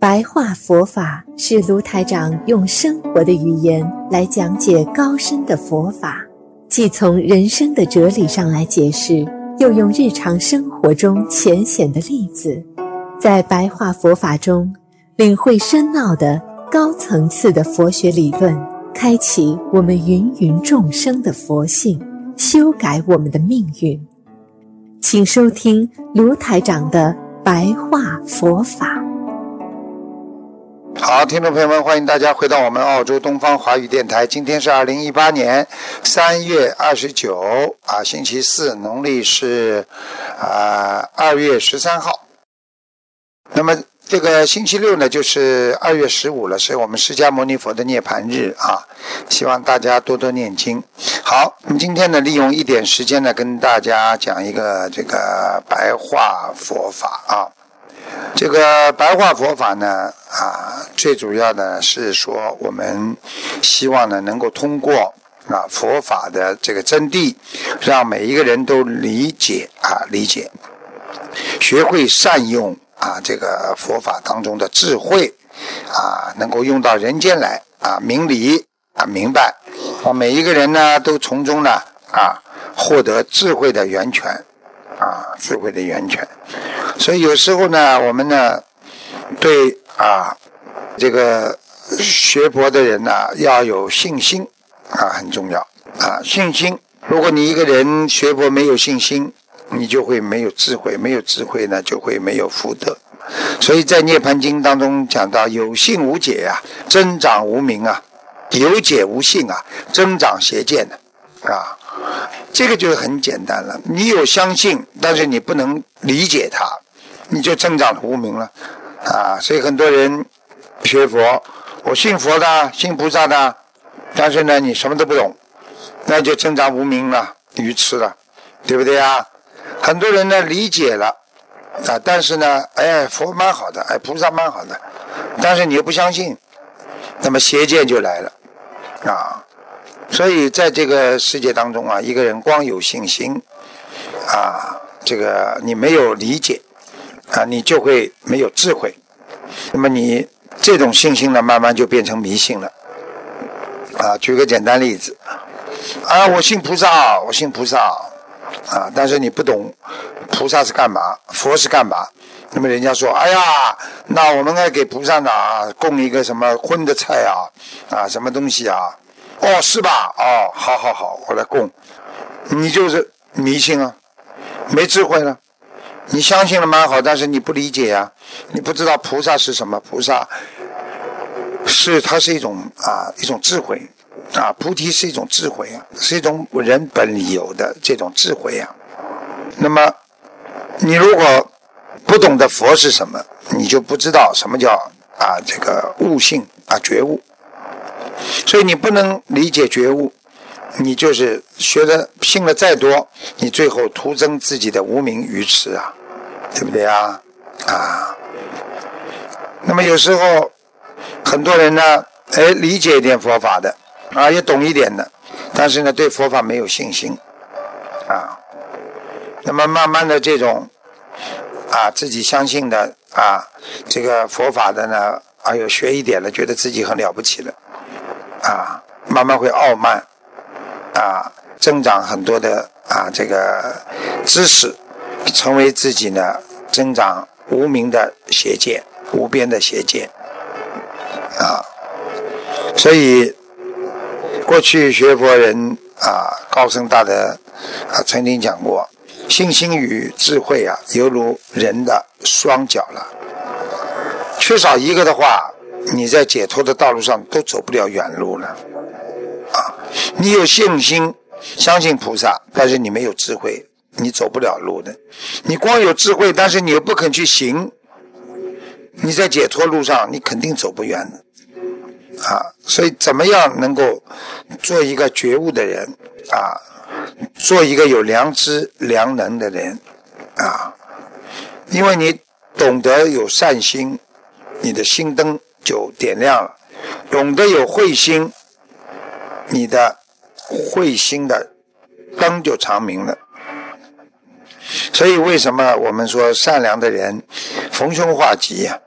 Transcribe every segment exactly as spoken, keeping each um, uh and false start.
白话佛法是卢台长用生活的语言来讲解高深的佛法，既从人生的哲理上来解释，又用日常生活中浅显的例子，在白话佛法中领会深奥的高层次的佛学理论，开启我们芸芸众生的佛性，修改我们的命运。请收听卢台长的白话佛法。 好，听众朋友们，欢迎大家回到我们澳洲东方华语电台。今天是二零一八年三月二十九啊，星期四，农历是啊二月十三号。那么这个星期六呢，就是二月十五了，是我们释迦牟尼佛的涅槃日啊，希望大家多多念经。好，我们今天呢，利用一点时间呢，跟大家讲一个这个白话佛法啊。这个白话佛法呢啊，最主要的是说，我们希望呢能够通过啊佛法的这个真谛，让每一个人都理解啊理解，学会善用啊这个佛法当中的智慧啊，能够用到人间来啊，明理啊明白啊，每一个人呢都从中呢啊获得智慧的源泉啊，智慧的源泉。所以有时候呢，我们呢对啊这个学佛的人呢要有信心啊，很重要啊。信心，如果你一个人学佛没有信心，你就会没有智慧，没有智慧呢就会没有福德。所以在涅槃经当中讲到，有信无解啊，增长无明啊；有解无信啊，增长邪见啊。这个就很简单了，你有相信，但是你不能理解它，你就增长了无明了啊！所以很多人学佛，我信佛的，信菩萨的，但是呢，你什么都不懂，那就增长无明了，愚痴了，对不对啊？很多人呢理解了啊，但是呢，哎，佛蛮好的，哎，菩萨蛮好的，但是你又不相信，那么邪见就来了啊！所以在这个世界当中啊，一个人光有信心啊，这个你没有理解啊，你就会没有智慧。那么你这种信心呢，慢慢就变成迷信了啊。举个简单例子啊，我信菩萨，我信菩萨啊，但是你不懂菩萨是干嘛，佛是干嘛。那么人家说，哎呀，那我们该给菩萨呢啊供一个什么荤的菜啊啊，什么东西啊。哦，是吧？哦，好好好，我来供。你就是迷信啊，没智慧了。你相信了蛮好，但是你不理解啊，你不知道菩萨是什么。菩萨是它是一种啊一种智慧啊，菩提是一种智慧啊，是一种人本里有的这种智慧啊。那么你如果不懂得佛是什么，你就不知道什么叫啊这个悟性啊觉悟。所以你不能理解觉悟，你就是学的信了再多，你最后徒增自己的无明愚痴啊，对不对啊？啊，那么有时候很多人呢，哎，理解一点佛法的啊，也懂一点的，但是呢，对佛法没有信心啊。那么慢慢的这种啊，自己相信的啊，这个佛法的呢，哎呦，学一点了，觉得自己很了不起了。啊，慢慢会傲慢，啊，增长很多的啊这个知识，成为自己呢增长无明的邪见，无边的邪见，啊，所以过去学佛人啊，高僧大德啊曾经讲过，信心与智慧啊，犹如人的双脚了，缺少一个的话，你在解脱的道路上都走不了远路了啊！你有信心相信菩萨，但是你没有智慧，你走不了路的。你光有智慧，但是你又不肯去行，你在解脱路上你肯定走不远的啊！所以怎么样能够做一个觉悟的人啊，做一个有良知良能的人啊？因为你懂得有善心，你的心灯就点亮了，懂得有慧心，你的慧心的灯就长明了。所以为什么我们说善良的人逢凶化吉啊？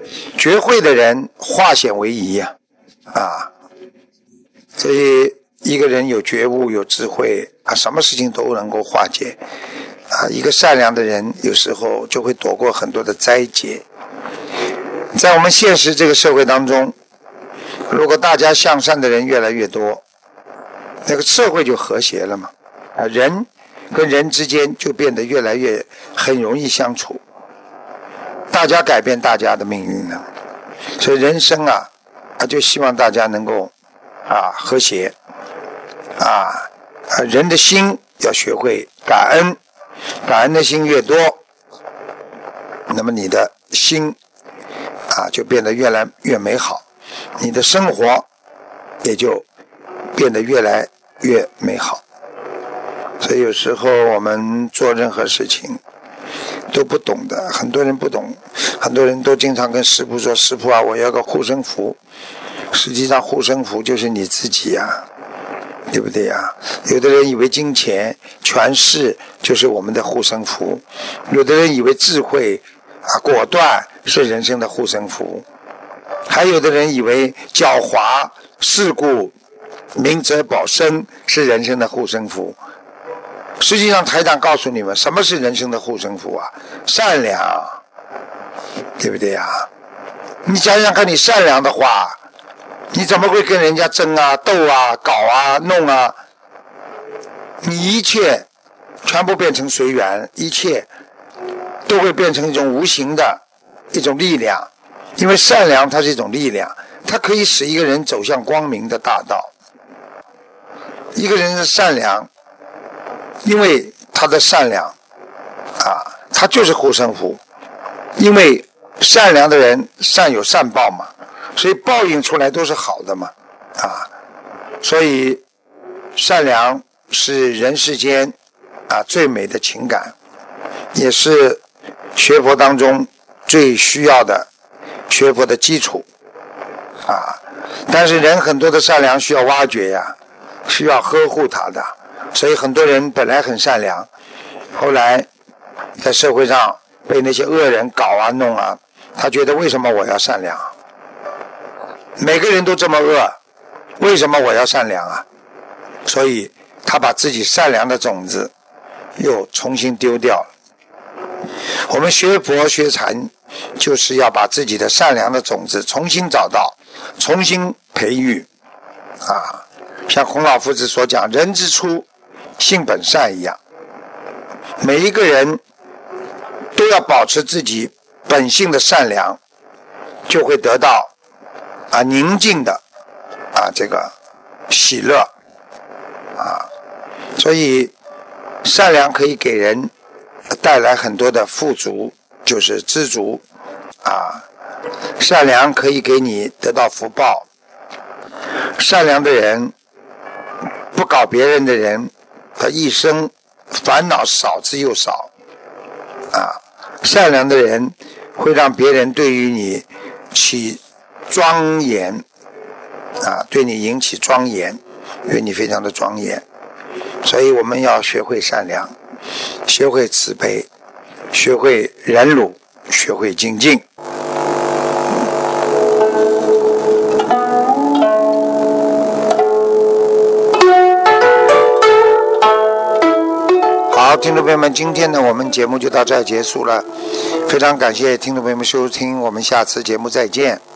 觉慧的人化险为夷呀、啊，啊，所以一个人有觉悟有智慧啊，什么事情都能够化解啊。一个善良的人有时候就会躲过很多的灾劫。在我们现实这个社会当中，如果大家向善的人越来越多，那个社会就和谐了嘛，啊，人跟人之间就变得越来越很容易相处，大家改变大家的命运了。所以人生啊，啊就希望大家能够啊和谐啊，啊人的心要学会感恩，感恩的心越多，那么你的心啊就变得越来越美好，你的生活也就变得越来越美好。所以有时候我们做任何事情都不懂的，很多人不懂，很多人都经常跟师父说，师父啊，我要个护身符。实际上护身符就是你自己呀、啊，对不对呀、啊？有的人以为金钱权势就是我们的护身符，有的人以为智慧啊果断是人生的护身符，还有的人以为狡猾世故明哲保身是人生的护身符。实际上台长告诉你们，什么是人生的护身符啊？善良，对不对啊？你想想看，你善良的话，你怎么会跟人家争啊斗啊搞啊弄啊？你一切全部变成随缘，一切都会变成一种无形的一种力量。因为善良它是一种力量，它可以使一个人走向光明的大道。一个人的善良，因为他的善良啊，他就是护身符。因为善良的人善有善报嘛，所以报应出来都是好的嘛，啊，所以善良是人世间啊最美的情感，也是学佛当中最需要的学佛的基础啊。但是人很多的善良需要挖掘呀，需要呵护他的，所以很多人本来很善良，后来在社会上被那些恶人搞啊弄啊，他觉得为什么我要善良？每个人都这么恶，为什么我要善良啊？所以他把自己善良的种子又重新丢掉了。我们学佛学禅，就是要把自己的善良的种子重新找到，重新培育啊。像孔老夫子所讲，人之初性本善一样，每一个人都要保持自己本性的善良，就会得到啊宁静的啊这个喜乐啊。所以善良可以给人带来很多的富足，就是知足啊。善良可以给你得到福报，善良的人，不搞别人的人，他一生烦恼少之又少啊。善良的人会让别人对于你起庄严啊，对你引起庄严，因为你非常的庄严。所以我们要学会善良，学会慈悲，学会忍辱，学会精进。好，听众朋友们，今天呢我们节目就到这儿结束了，非常感谢听众朋友们收听，我们下次节目再见。